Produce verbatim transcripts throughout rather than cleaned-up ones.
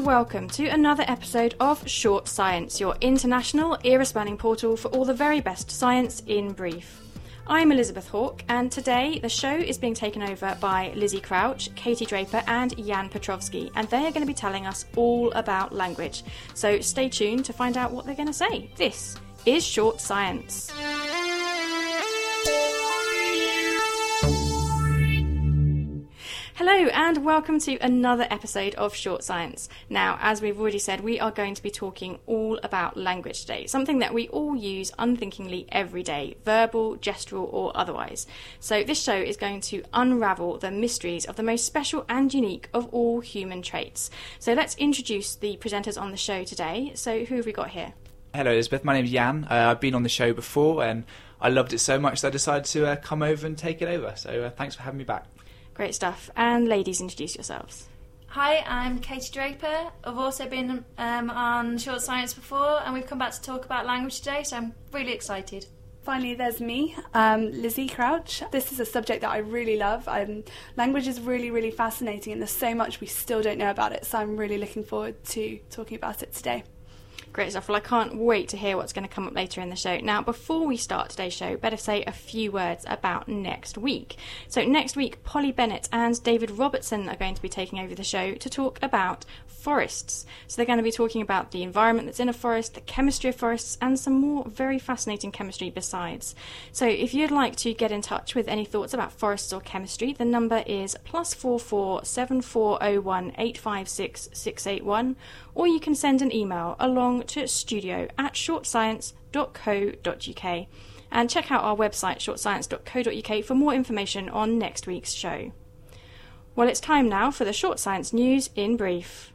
welcome to another episode of Short Science, your international era-spanning portal for all the very best science in brief. I'm Elizabeth Hawke, and today the show is being taken over by Lizzie Crouch, Katie Draper and Jan Petrovsky, and they are going to be telling us all about language. So stay tuned to find out what they're going to say. This is Short Science. Hello and welcome to another episode of Short Science. Now, as we've already said, we are going to be talking all about language today, something that we all use unthinkingly every day, verbal, gestural or otherwise. So this show is going to unravel the mysteries of the most special and unique of all human traits. So let's introduce the presenters on the show today. So who have we got here? Hello Elizabeth, my name's Jan. Uh, I've been on the show before and I loved it so much that I decided to uh, come over and take it over. So uh, thanks for having me back. Great stuff. And ladies, introduce yourselves. Hi, I'm Katie Draper. I've also been um, on Short Science before, and we've come back to talk about language today, so I'm really excited. Finally, there's me, um, Lizzie Crouch. This is a subject that I really love. Um, language is really, really fascinating, and there's so much we still don't know about it, so I'm really looking forward to talking about it today. Great stuff. Well, I can't wait to hear what's going to come up later in the show. Now, before we start today's show, better say a few words about next week. So next week, Polly Bennett and David Robertson are going to be taking over the show to talk about forests. So they're going to be talking about the environment that's in a forest, the chemistry of forests, and some more very fascinating chemistry besides. So if you'd like to get in touch with any thoughts about forests or chemistry, the number is plus four four seven four zero one eight five six six eight one, or you can send an email along to studio at shortscience dot co dot uk, and check out our website shortscience dot co dot uk for more information on next week's show. Well, it's time now for the Short Science news in brief.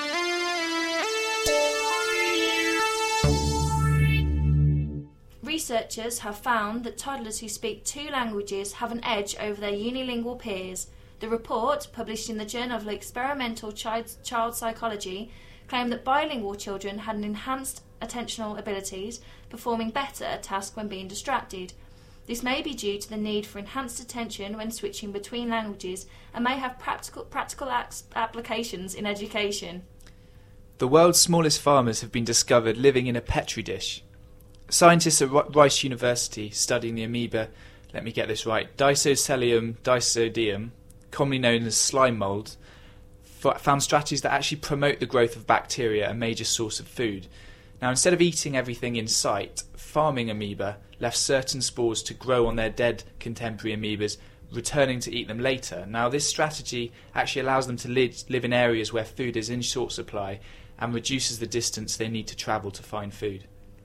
Researchers have found that toddlers who speak two languages have an edge over their unilingual peers. The report, published in the Journal of Experimental Child, Child Psychology, claimed that bilingual children had an enhanced attentional abilities, performing better at tasks when being distracted. This may be due to the need for enhanced attention when switching between languages and may have practical, practical applications in education. The world's smallest farmers have been discovered living in a petri dish. Scientists at Rice University studying the amoeba, let me get this right, Dysocelium dysodium, commonly known as slime mould, found strategies that actually promote the growth of bacteria, a major source of food. Now, instead of eating everything in sight, farming amoeba left certain spores to grow on their dead contemporary amoebas, returning to eat them later. Now, this strategy actually allows them to live, live in areas where food is in short supply and reduces the distance they need to travel to find food.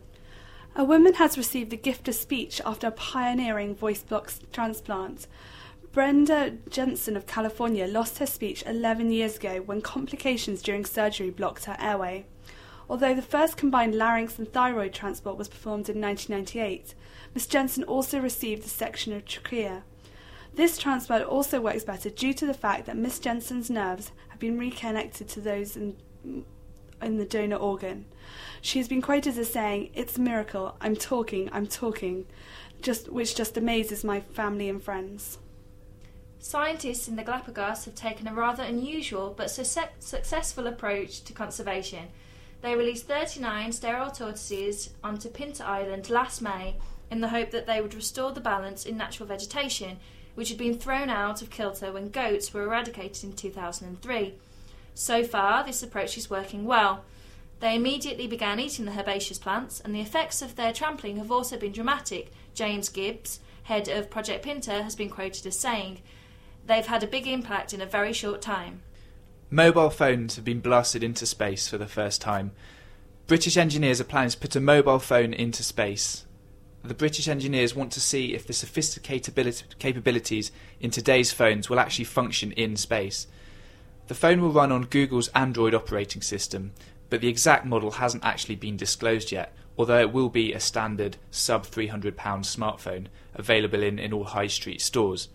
A woman has received the gift of speech after a pioneering voice block transplant. Brenda Jensen of California lost her speech eleven years ago when complications during surgery blocked her airway. Although the first combined larynx and thyroid transplant was performed in nineteen ninety-eight, Miss Jensen also received a section of trachea. This transplant also works better due to the fact that Miss Jensen's nerves have been reconnected to those in, in the donor organ. She has been quoted as saying, "It's a miracle, I'm talking, I'm talking," just, which just amazes my family and friends. Scientists in the Galapagos have taken a rather unusual but su- successful approach to conservation. They released thirty-nine sterile tortoises onto Pinta Island last May in the hope that they would restore the balance in natural vegetation, which had been thrown out of kilter when goats were eradicated in two thousand three. So far, this approach is working well. They immediately began eating the herbaceous plants, and the effects of their trampling have also been dramatic. James Gibbs, head of Project Pinta, has been quoted as saying, "They've had a big impact in a very short time." Mobile phones have been blasted into space for the first time. British engineers are planning to put a mobile phone into space. The British engineers want to see if the sophisticated capabilities in today's phones will actually function in space. The phone will run on Google's Android operating system, but the exact model hasn't actually been disclosed yet, although it will be a standard sub three hundred pound smartphone available in, in all high street stores.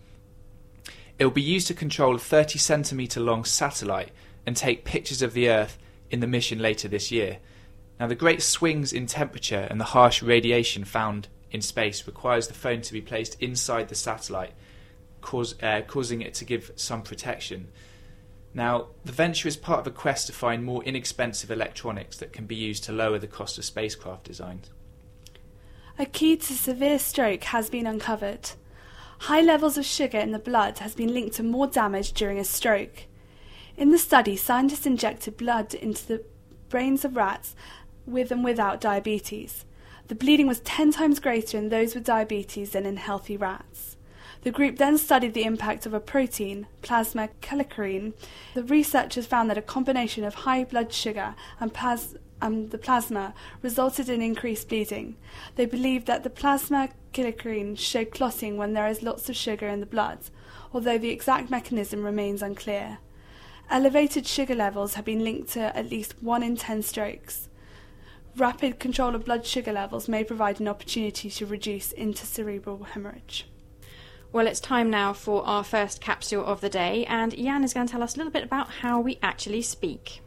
It will be used to control a thirty centimetre long satellite and take pictures of the Earth in the mission later this year. Now, the great swings in temperature and the harsh radiation found in space requires the phone to be placed inside the satellite, cause, uh, causing it to give some protection. Now, the venture is part of a quest to find more inexpensive electronics that can be used to lower the cost of spacecraft designs. A key to severe stroke has been uncovered. High levels of sugar in the blood has been linked to more damage during a stroke. In the study, scientists injected blood into the brains of rats with and without diabetes. The bleeding was ten times greater in those with diabetes than in healthy rats. The group then studied the impact of a protein, plasma kallikrein. The researchers found that a combination of high blood sugar and, plas- and the plasma resulted in increased bleeding. They believe that the plasma kallikrein showed clotting when there is lots of sugar in the blood, although the exact mechanism remains unclear. Elevated sugar levels have been linked to at least one in ten strokes. Rapid control of blood sugar levels may provide an opportunity to reduce intracerebral hemorrhage. Well, it's time now for our first capsule of the day, and Jan is going to tell us a little bit about how we actually speak.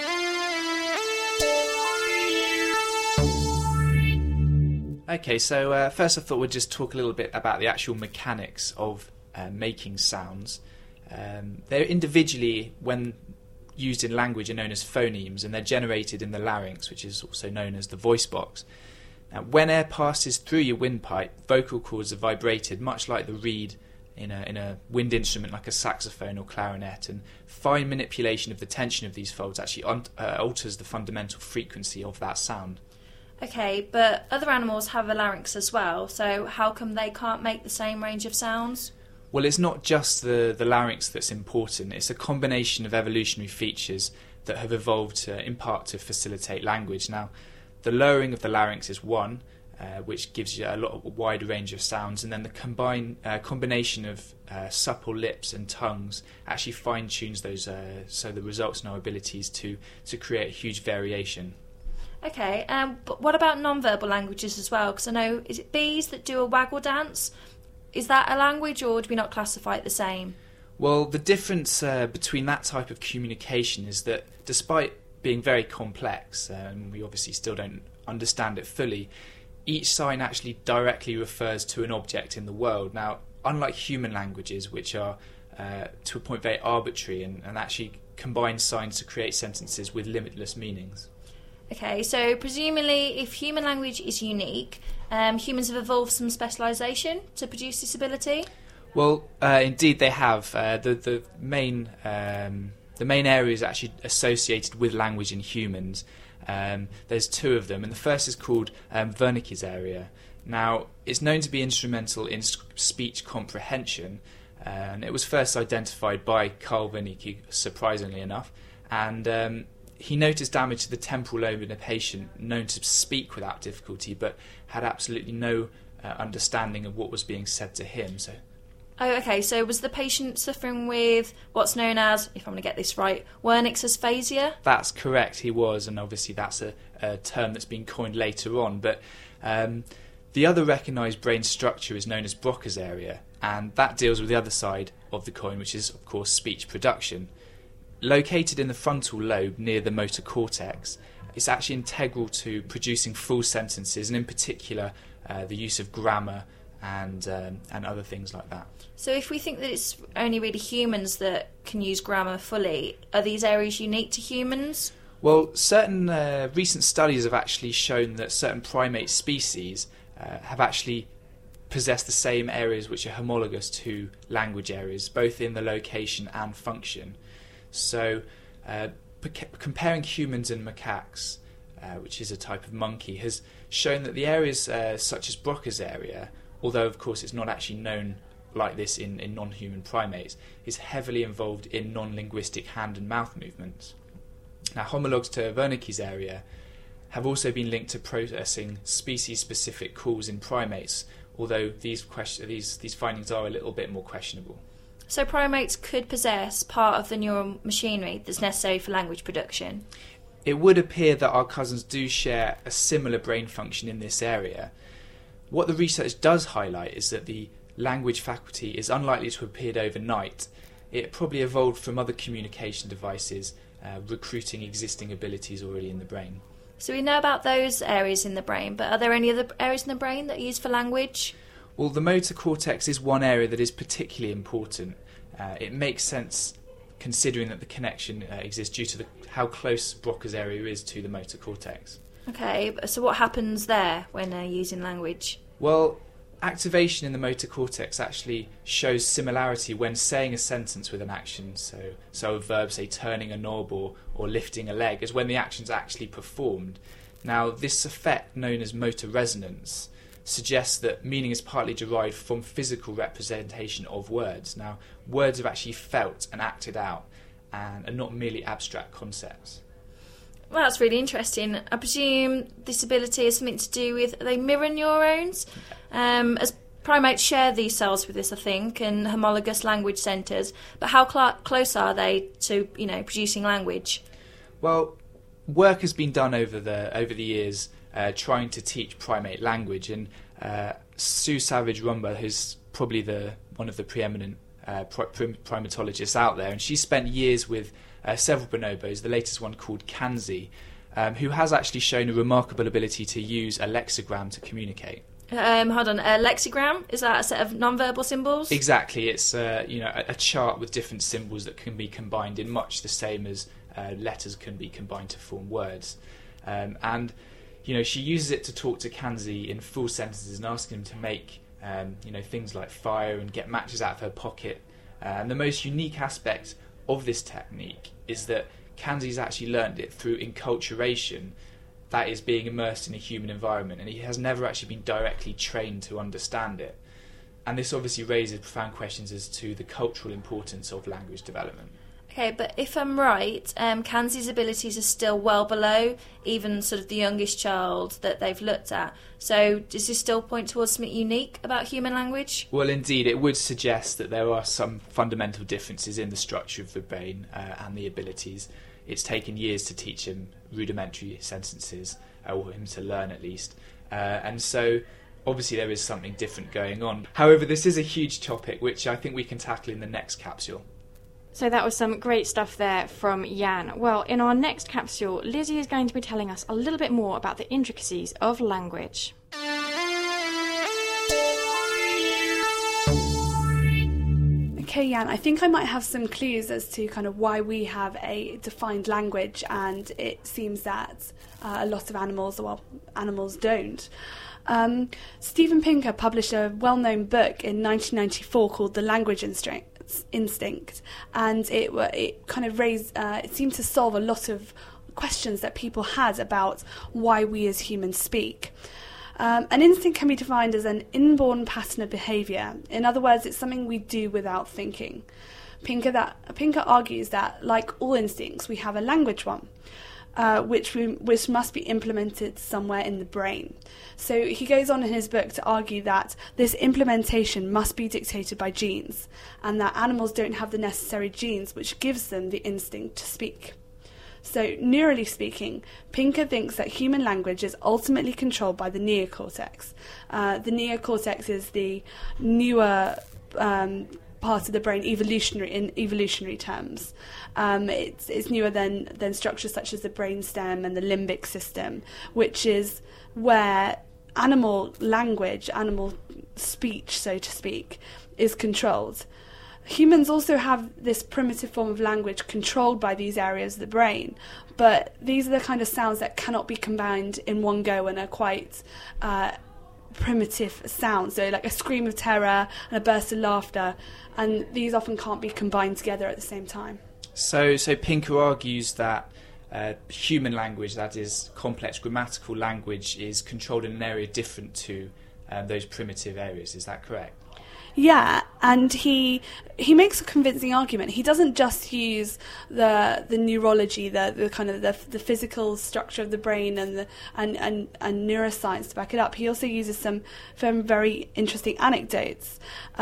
Okay, so uh, first I thought we'd just talk a little bit about the actual mechanics of uh, making sounds. Um, they're individually, when used in language, are known as phonemes, and they're generated in the larynx, which is also known as the voice box. Now, when air passes through your windpipe, vocal cords are vibrated, much like the reed in a, in a wind instrument like a saxophone or clarinet, and fine manipulation of the tension of these folds actually un- uh, alters the fundamental frequency of that sound. Okay, but other animals have a larynx as well, so how come they can't make the same range of sounds? Well, it's not just the, the larynx that's important, it's a combination of evolutionary features that have evolved uh, in part to facilitate language. Now, the lowering of the larynx is one, uh, which gives you a lot of a wide range of sounds, and then the combine, uh, combination of uh, supple lips and tongues actually fine-tunes those, uh, so the results in our abilities to, to create a huge variation. Okay, um, but what about non-verbal languages as well? Because I know, is it bees that do a waggle dance? Is that a language, or do we not classify it the same? Well, the difference uh, between that type of communication is that despite being very complex, and um, we obviously still don't understand it fully, each sign actually directly refers to an object in the world. Now, unlike human languages, which are uh, to a point very arbitrary and, and actually combine signs to create sentences with limitless meanings. Okay, so presumably if human language is unique, um, humans have evolved some specialisation to produce this ability? Well, uh, indeed they have. Uh, the, the main... Um, The main areas actually associated with language in humans, um, there's two of them, and the first is called um, Wernicke's area. Now, it's known to be instrumental in speech comprehension, and it was first identified by Carl Wernicke, surprisingly enough, and um, he noticed damage to the temporal lobe in a patient known to speak without difficulty, but had absolutely no uh, understanding of what was being said to him. So. Oh, okay, so was the patient suffering with what's known as, if I'm going to get this right, Wernicke's aphasia? That's correct, he was, and obviously that's a, a term that's been coined later on. But um, the other recognised brain structure is known as Broca's area, and that deals with the other side of the coin, which is, of course, speech production. Located in the frontal lobe near the motor cortex, it's actually integral to producing full sentences, and in particular, uh, the use of grammar and um, and other things like that. So if we think that it's only really humans that can use grammar fully, are these areas unique to humans? Well, certain uh, recent studies have actually shown that certain primate species uh, have actually possessed the same areas which are homologous to language areas, both in the location and function. So uh, p- comparing humans and macaques, uh, which is a type of monkey, has shown that the areas uh, such as Broca's area, although of course it's not actually known like this in, in non-human primates, is heavily involved in non-linguistic hand and mouth movements. Now, homologs to Wernicke's area have also been linked to processing species-specific calls in primates, although these, question, these, these findings are a little bit more questionable. So primates could possess part of the neural machinery that's necessary for language production? It would appear that our cousins do share a similar brain function in this area. What the research does highlight is that the language faculty is unlikely to have appeared overnight. It probably evolved from other communication devices, uh, recruiting existing abilities already in the brain. So we know about those areas in the brain, but are there any other areas in the brain that are used for language? Well, the motor cortex is one area that is particularly important. Uh, it makes sense considering that the connection uh, exists due to the, how close Broca's area is to the motor cortex. Okay, so what happens there when they're using language? Well, activation in the motor cortex actually shows similarity when saying a sentence with an action. So, so a verb, say turning a knob or, or lifting a leg, is when the action's actually performed. Now, this effect, known as motor resonance, suggests that meaning is partly derived from physical representation of words. Now, words are actually felt and acted out and are not merely abstract concepts. Well, that's really interesting. I presume this ability has something to do with, are they mirror neurons? Um, as primates share these cells with us, I think, and homologous language centres, but how cl- close are they to, you know, producing language? Well, work has been done over the over the years uh, trying to teach primate language, and uh, Sue Savage-Rumbaugh, who's probably the one of the preeminent uh, prim- primatologists out there, and she spent years with uh, several bonobos, the latest one called Kanzi, um, who has actually shown a remarkable ability to use a lexigram to communicate. Um, hold on, a lexigram? Is that a set of non-verbal symbols? Exactly, it's uh, you know a, a chart with different symbols that can be combined in much the same as uh, letters can be combined to form words. Um, and you know she uses it to talk to Kanzi in full sentences and asking him to make um, you know things like fire and get matches out of her pocket. Uh, and the most unique aspect of this technique is that Kanzi's actually learned it through enculturation, that is, being immersed in a human environment, and he has never actually been directly trained to understand it. And this obviously raises profound questions as to the cultural importance of language development. Okay, but if I'm right, um, Kanzi's abilities are still well below even sort of the youngest child that they've looked at. So does this still point towards something unique about human language? Well, indeed, it would suggest that there are some fundamental differences in the structure of the brain uh, and the abilities. It's taken years to teach him rudimentary sentences, or him to learn at least. Uh, and so, obviously, there is something different going on. However, this is a huge topic, which I think we can tackle in the next capsule. So that was some great stuff there from Jan. Well, in our next capsule, Lizzie is going to be telling us a little bit more about the intricacies of language. Okay, Jan, I think I might have some clues as to kind of why we have a defined language, and it seems that uh, a lot of animals, well, animals don't. Um, Steven Pinker published a well-known book in nineteen ninety-four called The Language Instinct. Instinct, and it it kind of raised uh, it seemed to solve a lot of questions that people had about why we as humans speak. Um, an instinct can be defined as an inborn pattern of behaviour. In other words, it's something we do without thinking. Pinker that Pinker argues that, like all instincts, we have a language one, uh, which we, which must be implemented somewhere in the brain. So he goes on in his book to argue that this implementation must be dictated by genes, and that animals don't have the necessary genes which gives them the instinct to speak. So, neurally speaking, Pinker thinks that human language is ultimately controlled by the neocortex. Uh, the neocortex is the newer um, part of the brain, evolutionary in evolutionary terms. Um, it's, it's newer than, than structures such as the brainstem and the limbic system, which is where animal language, animal speech, so to speak, is controlled. Humans also have this primitive form of language controlled by these areas of the brain, but these are the kind of sounds that cannot be combined in one go and are quite uh, primitive sounds. So like a scream of terror and a burst of laughter, and these often can't be combined together at the same time. So, so Pinker argues that uh, human language, that is complex grammatical language, is controlled in an area different to um, those primitive areas. Is that correct? Yeah, and he he makes a convincing argument. He doesn't just use the the neurology, the, the kind of the the physical structure of the brain and the and, and, and neuroscience to back it up. He also uses some, some very interesting anecdotes.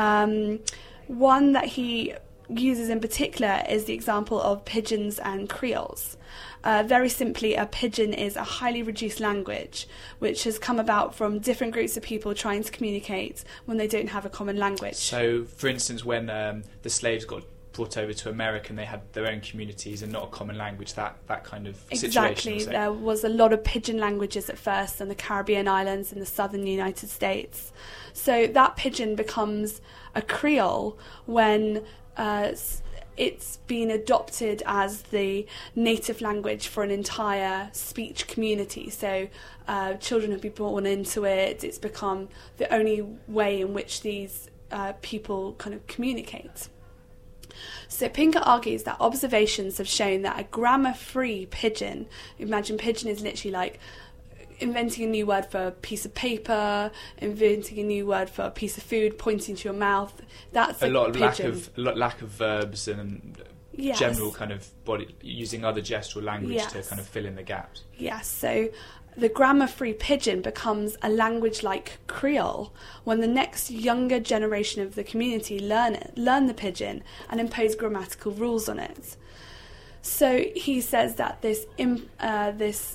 Um, one that he uses in particular is the example of pigeons and creoles. Uh, very simply, a pidgin is a highly reduced language which has come about from different groups of people trying to communicate when they don't have a common language. So, for instance, when um, the slaves got brought over to America and they had their own communities and not a common language, that, that kind of situation. Exactly. There was a lot of pidgin languages at first in the Caribbean islands in the southern United States. So that pidgin becomes a creole when... Uh, it's been adopted as the native language for an entire speech community. So uh, children have been born into it. It's become the only way in which these uh, people kind of communicate. So Pinker argues that observations have shown that a grammar-free pidgin, imagine pidgin is literally like inventing a new word for a piece of paper, inventing a new word for a piece of food, pointing to your mouth. That's a a lot of lack pidgin. of a lot lack of verbs and Yes. general kind of body using other gestural language Yes. to kind of fill in the gaps. Yes, so the grammar-free pidgin becomes a language like Creole when the next younger generation of the community learn it, learn the pidgin and impose grammatical rules on it. So he says that this imp, uh, this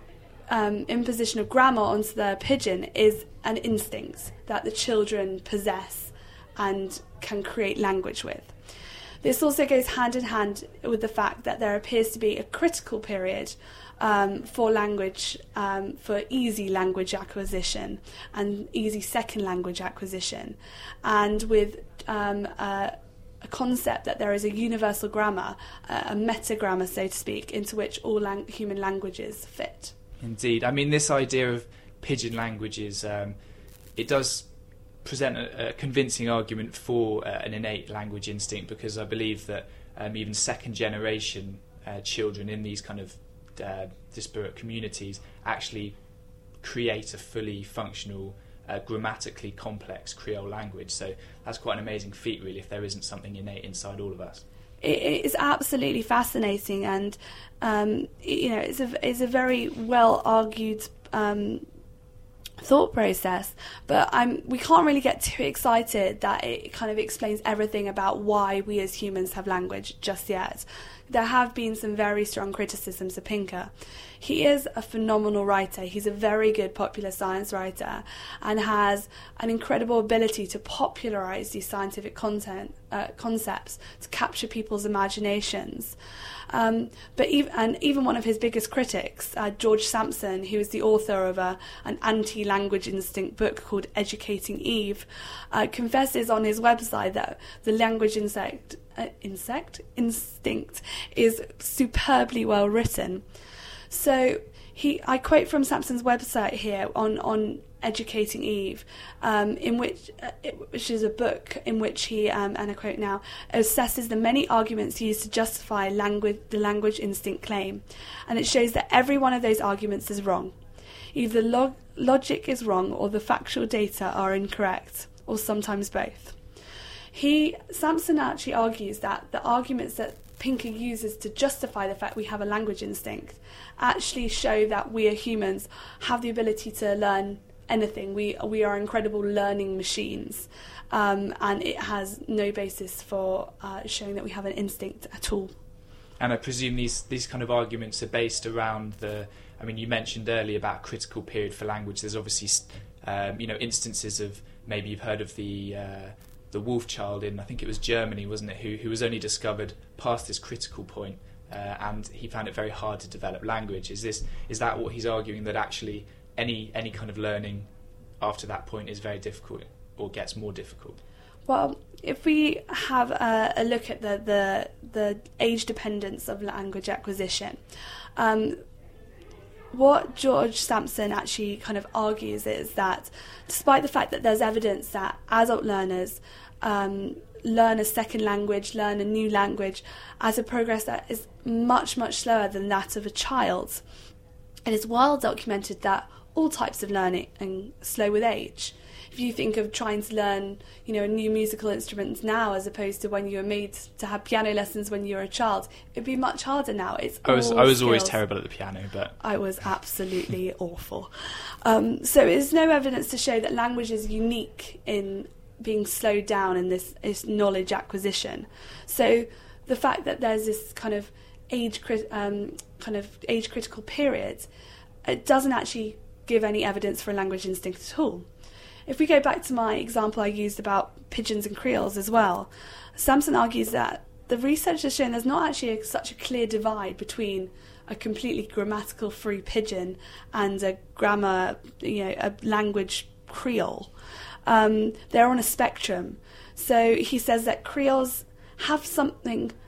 um, imposition of grammar onto the pidgin is an instinct that the children possess and can create language with. This also goes hand in hand with the fact that there appears to be a critical period um, for language, um, for easy language acquisition and easy second language acquisition, and with um, a, a concept that there is a universal grammar, a, a metagrammar, so to speak, into which all lang- human languages fit. Indeed. I mean, this idea of pidgin languages, um, it does present a, a convincing argument for uh, an innate language instinct, because I believe that um, even second generation uh, children in these kind of uh, disparate communities actually create a fully functional, uh, grammatically complex Creole language. So that's quite an amazing feat, really, if there isn't something innate inside all of us. It is absolutely fascinating, and um, you know, it's a it's a very well argued um, thought process. But I'm we can't really get too excited that it kind of explains everything about why we as humans have language just yet. There have been some very strong criticisms of Pinker. He is a phenomenal writer. He's a very good popular science writer and has an incredible ability to popularise these scientific content uh, concepts to capture people's imaginations. Um, but even, and even one of his biggest critics, uh, George Sampson, who is the author of a, an anti-language instinct book called Educating Eve, uh, confesses on his website that the language insect, uh, insect instinct is superbly well written. So he, I quote from Sampson's website here on, on Educating Eve, um, in which, uh, it, which is a book in which he, um, and I quote now, assesses the many arguments used to justify language, the language instinct claim, and it shows that every one of those arguments is wrong. Either log- logic is wrong or the factual data are incorrect, or sometimes both. He, Sampson actually argues that the arguments that Pinker uses to justify the fact we have a language instinct actually show that we as humans have the ability to learn anything. We we are incredible learning machines, um, and it has no basis for uh, showing that we have an instinct at all. And I presume these these kind of arguments are based around the. I mean, you mentioned earlier about a critical period for language. There's obviously, um, you know, instances of, maybe you've heard of the uh, the wolf child in, I think it was Germany, wasn't it? Who who was only discovered past this critical point, uh, and he found it very hard to develop language. Is this is that what he's arguing, that actually any any kind of learning after that point is very difficult or gets more difficult? Well, if we have a, a look at the, the the age dependence of language acquisition, um, what George Sampson actually kind of argues is that despite the fact that there's evidence that adult learners um, learn a second language, learn a new language at a progress that is much, much slower than that of a child, it is well documented that all types of learning slow with age. If you think of trying to learn, you know, a new musical instrument now as opposed to when you were made to have piano lessons when you were a child, it'd be much harder now. It's I was all I was skills. always terrible at the piano, but I was absolutely awful. Um, so there's no evidence to show that language is unique in being slowed down in this, this knowledge acquisition. So the fact that there's this kind of age crit- um, kind of age critical period, it doesn't actually give any evidence for a language instinct at all. If we go back to my example I used about pigeons and creoles as well, Sampson argues that the research has shown there's not actually a, such a clear divide between a completely grammatical free pigeon and a grammar, you know, a language creole. Um, they're on a spectrum. So he says that creoles have something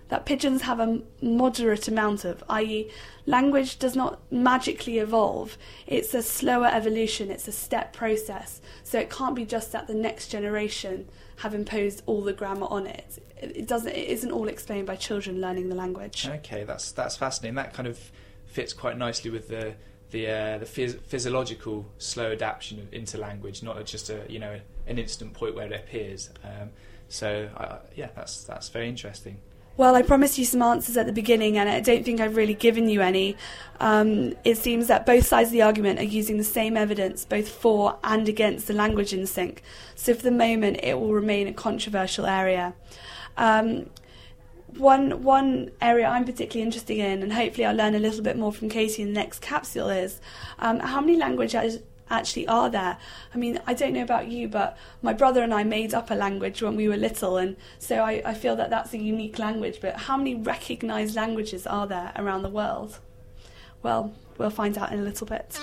that pigeons have a moderate amount of, that is language does not magically evolve. It's a slower evolution, it's a step process. So it can't be just that the next generation have imposed all the grammar on it. It doesn't. It isn't all explained by children learning the language. Okay, that's that's fascinating. That kind of fits quite nicely with the the uh, the phys- physiological slow adaptation into language, not just a you know an instant point where it appears. Um, so uh, yeah, that's that's very interesting. Well, I promised you some answers at the beginning, and I don't think I've really given you any. Um, it seems that both sides of the argument are using the same evidence, both for and against the language instinct. So for the moment, it will remain a controversial area. Um, one one area I'm particularly interested in, and hopefully I'll learn a little bit more from Katie in the next capsule, is um, how many languages actually are there? I mean, I don't know about you, but my brother and I made up a language when we were little, and so I, I feel that that's a unique language. But how many recognised languages are there around the world? Well, we'll find out in a little bit.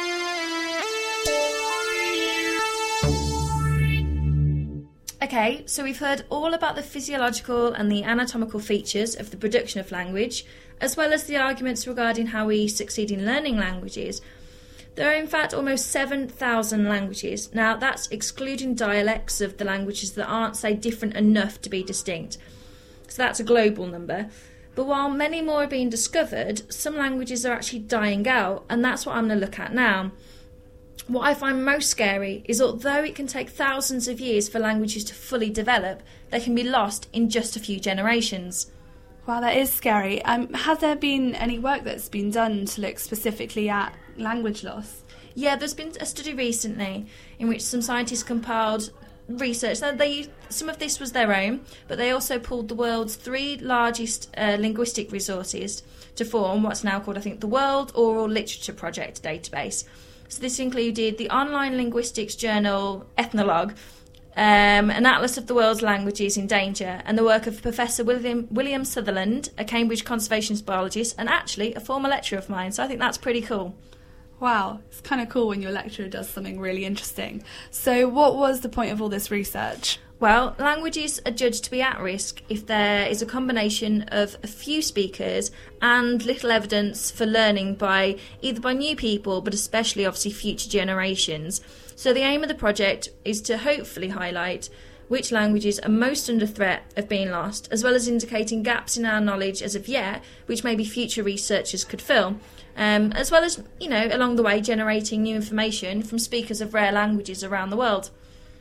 Okay, so we've heard all about the physiological and the anatomical features of the production of language, as well as the arguments regarding how we succeed in learning languages. There are in fact almost seven thousand languages. Now that's excluding dialects of the languages that aren't, say, different enough to be distinct. So that's a global number. But while many more are being discovered, some languages are actually dying out, and that's what I'm going to look at now. What I find most scary is although it can take thousands of years for languages to fully develop, they can be lost in just a few generations. Wow, that is scary. Um, has there been any work that's been done to look specifically at language loss? Yeah, there's been a study recently in which some scientists compiled research. Now, they, some of this was their own, but they also pulled the world's three largest uh, linguistic resources to form what's now called, I think, the World Oral Literature Project database. So this included the online linguistics journal Ethnologue, Um, an atlas of the world's languages in danger, and the work of Professor William William Sutherland, a Cambridge conservationist biologist, and actually a former lecturer of mine, so I think that's pretty cool. Wow, it's kind of cool when your lecturer does something really interesting. So what was the point of all this research? Well, languages are judged to be at risk if there is a combination of a few speakers and little evidence for learning by either by new people, but especially obviously future generations. So the aim of the project is to hopefully highlight which languages are most under threat of being lost, as well as indicating gaps in our knowledge as of yet, which maybe future researchers could fill, um, as well as, you know, along the way generating new information from speakers of rare languages around the world.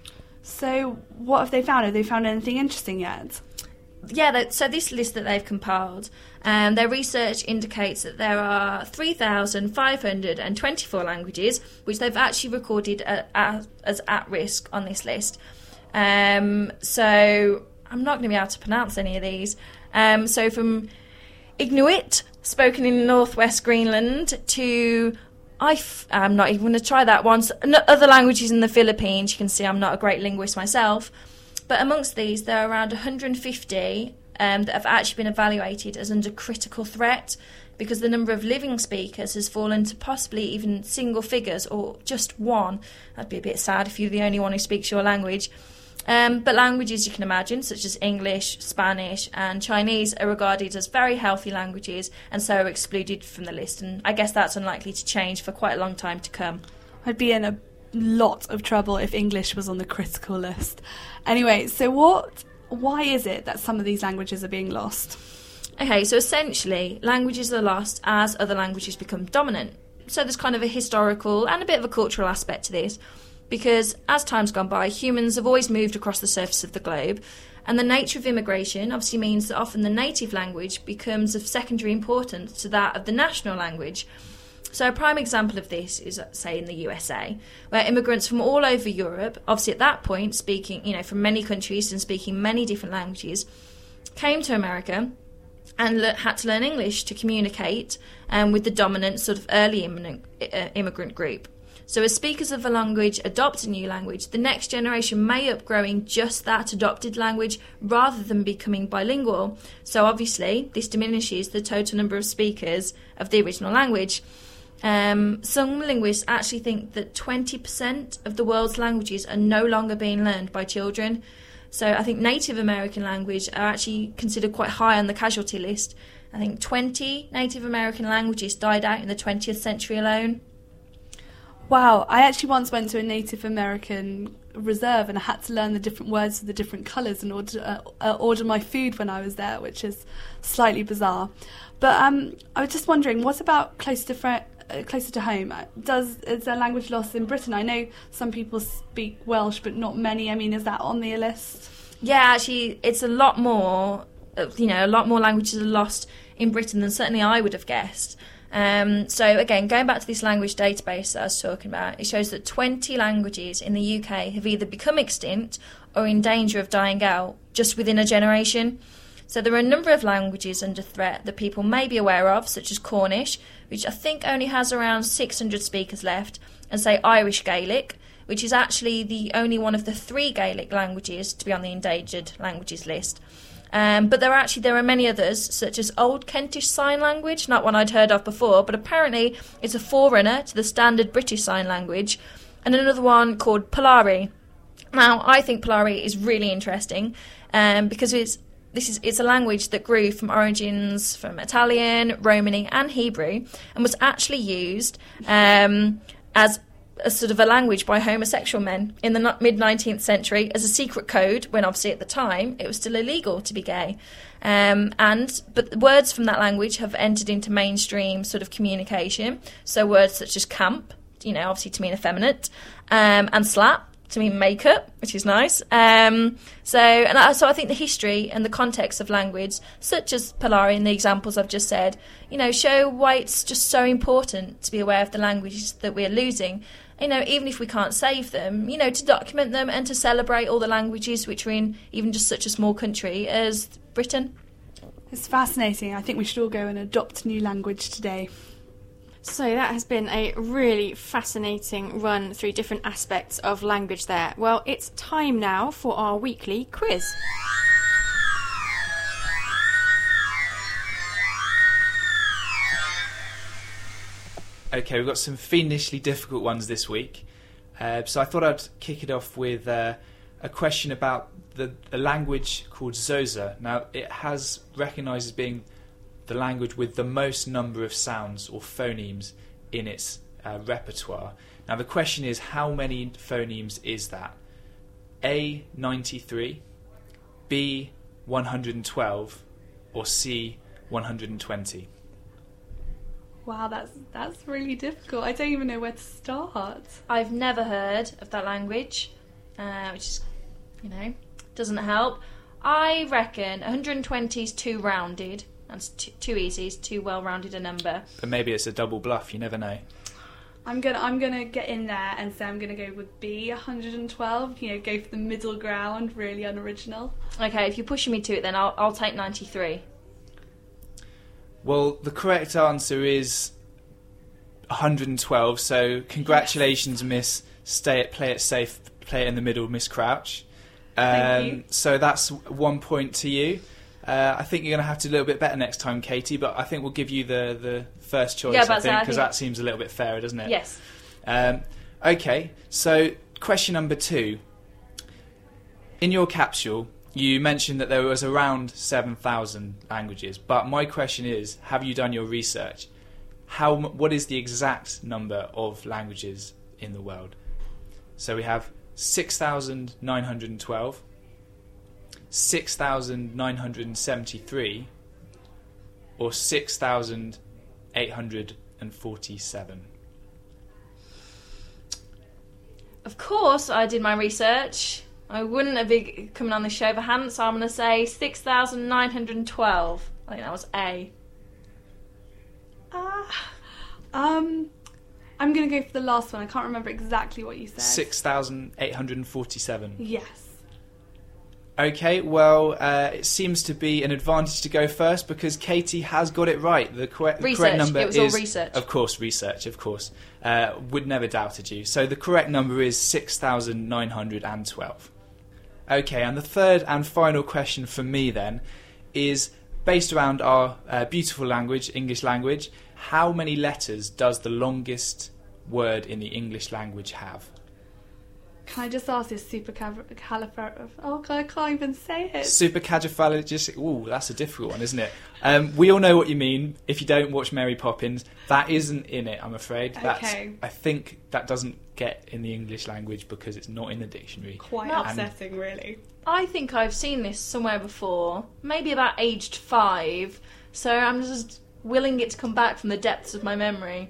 So what have they found? Have they found anything interesting yet? Yeah, that, so this list that they've compiled, um, their research indicates that there are three thousand five hundred twenty-four languages which they've actually recorded at, at, as at risk on this list. Um, so I'm not going to be able to pronounce any of these. Um, so from Inuit, spoken in northwest Greenland, to I f- I'm not even going to try that one. So, other languages in the Philippines. You can see I'm not a great linguist myself. But amongst these, there are around one hundred fifty um, that have actually been evaluated as under critical threat, because the number of living speakers has fallen to possibly even single figures or just one. That'd be a bit sad if you're the only one who speaks your language. Um, but languages, you can imagine, such as English, Spanish and Chinese, are regarded as very healthy languages and so are excluded from the list. And I guess that's unlikely to change for quite a long time to come. I'd be in a lot of trouble if English was on the critical list. Anyway, so what? Why is it that some of these languages are being lost? Okay, so essentially, languages are lost as other languages become dominant. So there's kind of a historical and a bit of a cultural aspect to this, because as time's gone by, humans have always moved across the surface of the globe, and the nature of immigration obviously means that often the native language becomes of secondary importance to that of the national language. So a prime example of this is, say, in the U S A, where immigrants from all over Europe, obviously at that point speaking, you know, from many countries and speaking many different languages, came to America and le- had to learn English to communicate um, with the dominant sort of early immigrant, uh, immigrant group. So as speakers of a language adopt a new language, the next generation may up growing just that adopted language rather than becoming bilingual. So obviously this diminishes the total number of speakers of the original language. Um, some linguists actually think that twenty percent of the world's languages are no longer being learned by children. So I think Native American language are actually considered quite high on the casualty list. I think twenty Native American languages died out in the twentieth century alone. Wow, I actually once went to a Native American reserve and I had to learn the different words for the different colours in order to uh, uh, order my food when I was there, which is slightly bizarre. But um, I was just wondering, what about closer to fr- uh, closer to home? Does is there language loss in Britain? I know some people speak Welsh, but not many. I mean, is that on the list? Yeah, actually, it's a lot more. You know, a lot more languages are lost in Britain than certainly I would have guessed. Um, so again, going back to this language database that I was talking about, it shows that twenty languages in the U K have either become extinct or in danger of dying out just within a generation. So there are a number of languages under threat that people may be aware of, such as Cornish, which I think only has around six hundred speakers left, and say Irish Gaelic, which is actually the only one of the three Gaelic languages to be on the endangered languages list. Um, but there are actually there are many others, such as Old Kentish Sign Language, not one I'd heard of before, but apparently it's a forerunner to the standard British Sign Language, and another one called Polari. Now, I think Polari is really interesting um, because it's this is it's a language that grew from origins from Italian, Romani, and Hebrew, and was actually used um, as a sort of a language by homosexual men in the mid nineteenth century as a secret code, when obviously at the time it was still illegal to be gay. Um, and but words from that language have entered into mainstream sort of communication. So words such as camp, you know, obviously to mean effeminate, um, and slap to mean makeup, which is nice. Um, so and I, so I think the history and the context of language, such as Polari and the examples I've just said, you know, show why it's just so important to be aware of the languages that we're losing. You know, even if we can't save them, you know, to document them and to celebrate all the languages which are in even just such a small country as Britain. It's fascinating. I think we should all go and adopt a new language today. So that has been a really fascinating run through different aspects of language there. Well, it's time now for our weekly quiz. Okay, we've got some fiendishly difficult ones this week. Uh, so I thought I'd kick it off with uh, a question about the, the language called Xhosa. Now, it has recognised as being the language with the most number of sounds or phonemes in its uh, repertoire. Now, the question is, how many phonemes is that? A, ninety-three, B, one hundred twelve, or C, one hundred twenty? Wow, that's that's really difficult. I don't even know where to start. I've never heard of that language, uh, which is, you know, doesn't help. I reckon one hundred twenty is too rounded. That's too, too easy. It's too well-rounded a number. But maybe it's a double bluff. You never know. I'm gonna I'm gonna get in there and say I'm gonna go with B, one hundred twelve. You know, go for the middle ground. Really unoriginal. Okay, if you're pushing me to it, then I'll I'll take ninety-three. Well, the correct answer is one hundred twelve, so congratulations, yes. Miss Stay it, Play It Safe, Play It in the Middle, Miss Crouch. Um, Thank you. So that's one point to you. Uh, I think you're going to have to do a little bit better next time, Katie, but I think we'll give you the, the first choice, yeah, I think, because think... that seems a little bit fairer, doesn't it? Yes. Um, okay, so question number two. In your capsule, you mentioned that there was around seven thousand languages, but my question is, have you done your research? How? What is the exact number of languages in the world? So we have six thousand nine hundred twelve, six thousand nine hundred seventy-three, or six thousand eight hundred forty-seven. Of course I did my research. I wouldn't have been coming on the show if I hadn't, so I'm going to say six thousand nine hundred twelve. I think that was A. Uh, um, I'm going to go for the last one. I can't remember exactly what you said. six thousand eight hundred forty-seven. Yes. Okay, well, uh, it seems to be an advantage to go first because Katie has got it right. The correct, the correct number it was is... all research. Of course, research, of course. Uh, would never doubted you. So the correct number is six thousand nine hundred twelve. Okay, and the third and final question from me then is based around our uh, beautiful language, English language. How many letters does the longest word in the English language have? Can I just ask this supercalifragilistic? Oh, God, I can't even say it. Supercalifragilistic. Ooh, that's a difficult one, isn't it? Um, we all know what you mean. If you don't watch Mary Poppins, that isn't in it, I'm afraid. That's, Okay. I think that doesn't get in the English language because it's not in the dictionary. Quite No. upsetting, really. I think I've seen this somewhere before, maybe about aged five, so I'm just willing it to come back from the depths of my memory.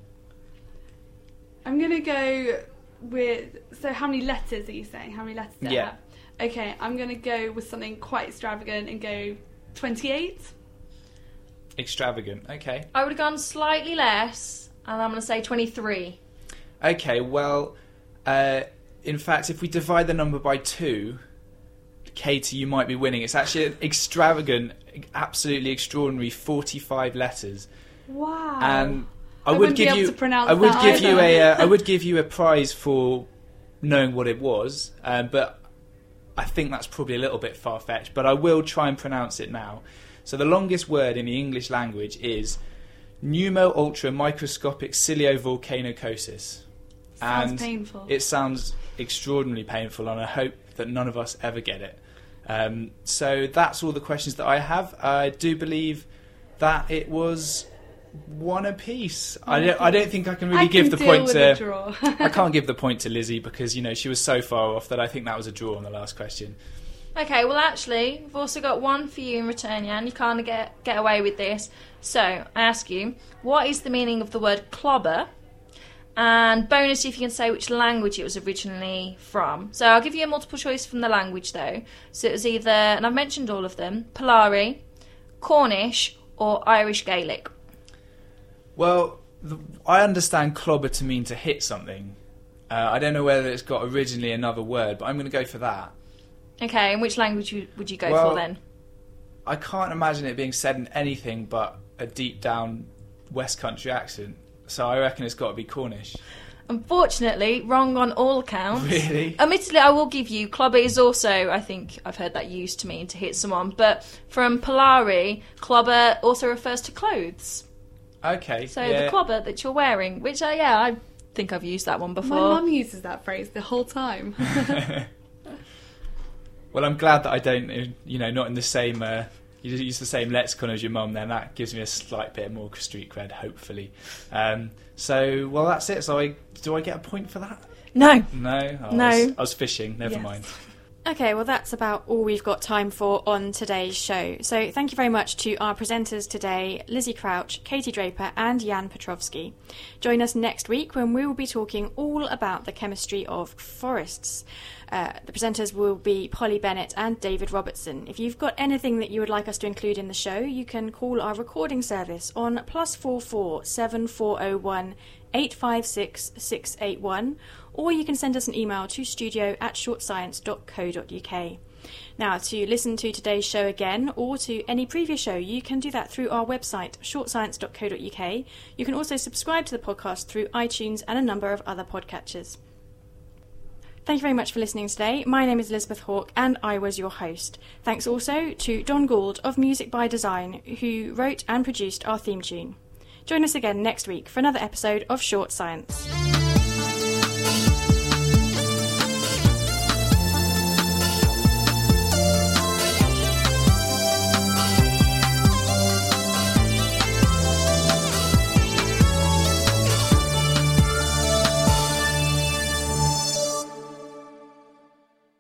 I'm going to go with... So how many letters are you saying? How many letters do I Yeah. have? Okay, I'm going to go with something quite extravagant and go twenty-eight. Extravagant. Okay. I would have gone slightly less, and I'm going to say twenty-three. Okay, well, uh, in fact, if we divide the number by two, Katie, you might be winning. It's actually an extravagant, absolutely extraordinary forty-five letters. Wow. And I, I would wouldn't be give able you to pronounce I would that give you either. a uh, I would give you a prize for knowing what it was, um, but I think that's probably a little bit far-fetched, but I will try and pronounce it now. So the longest word in the English language is pneumo-ultra-microscopic ciliovolcanocosis. Sounds and painful. It sounds extraordinarily painful, and I hope that none of us ever get it. Um, so that's all the questions that I have. I do believe that it was one apiece. I don't, I don't think I can really I give can the deal point with to... a draw. I can't give the point to Lizzie because, you know, she was so far off that I think that was a draw on the last question. Okay, well actually, we've also got one for you in return, Jan. You can't get, get away with this. So, I ask you, what is the meaning of the word clobber? And bonus if you can say which language it was originally from. So I'll give you a multiple choice from the language though. So it was either, and I've mentioned all of them, Polari, Cornish or Irish Gaelic. Well, the, I understand clobber to mean to hit something. Uh, I don't know whether it's got originally another word, but I'm going to go for that. Okay, and which language you- would you go Well, for then? I can't imagine it being said in anything but a deep down West Country accent. So I reckon it's got to be Cornish. Unfortunately, wrong on all accounts. Really? Admittedly, I will give you, clobber is also, I think, I've heard that used to mean to hit someone, but from Polari, clobber also refers to clothes. Okay. So yeah. the clobber that you're wearing, which, uh, yeah, I think I've used that one My before. mum uses that phrase the whole time. Well, I'm glad that I don't, you know, not in the same... Uh, you use the same lexicon as your mum then. That gives me a slight bit more street cred, hopefully. Um, so, well, that's it. So I, do I get a point for that? No. No? Oh, No. I was, I was fishing. Never Yes. mind. Okay, well, that's about all we've got time for on today's show. So thank you very much to our presenters today, Lizzie Crouch, Katie Draper and Jan Petrovsky. Join us next week when we will be talking all about the chemistry of forests. Uh, the presenters will be Polly Bennett and David Robertson. If you've got anything that you would like us to include in the show, you can call our recording service on plus four four seven four zero one eight five six six eight one, or you can send us an email to studio at shortscience dot co dot uk. Now, to listen to today's show again or to any previous show, you can do that through our website, short science dot co dot uk. You can also subscribe to the podcast through iTunes and a number of other podcatchers. Thank you very much for listening today. My name is Elizabeth Hawke and I was your host. Thanks also to Don Gould of Music by Design, who wrote and produced our theme tune. Join us again next week for another episode of Short Science.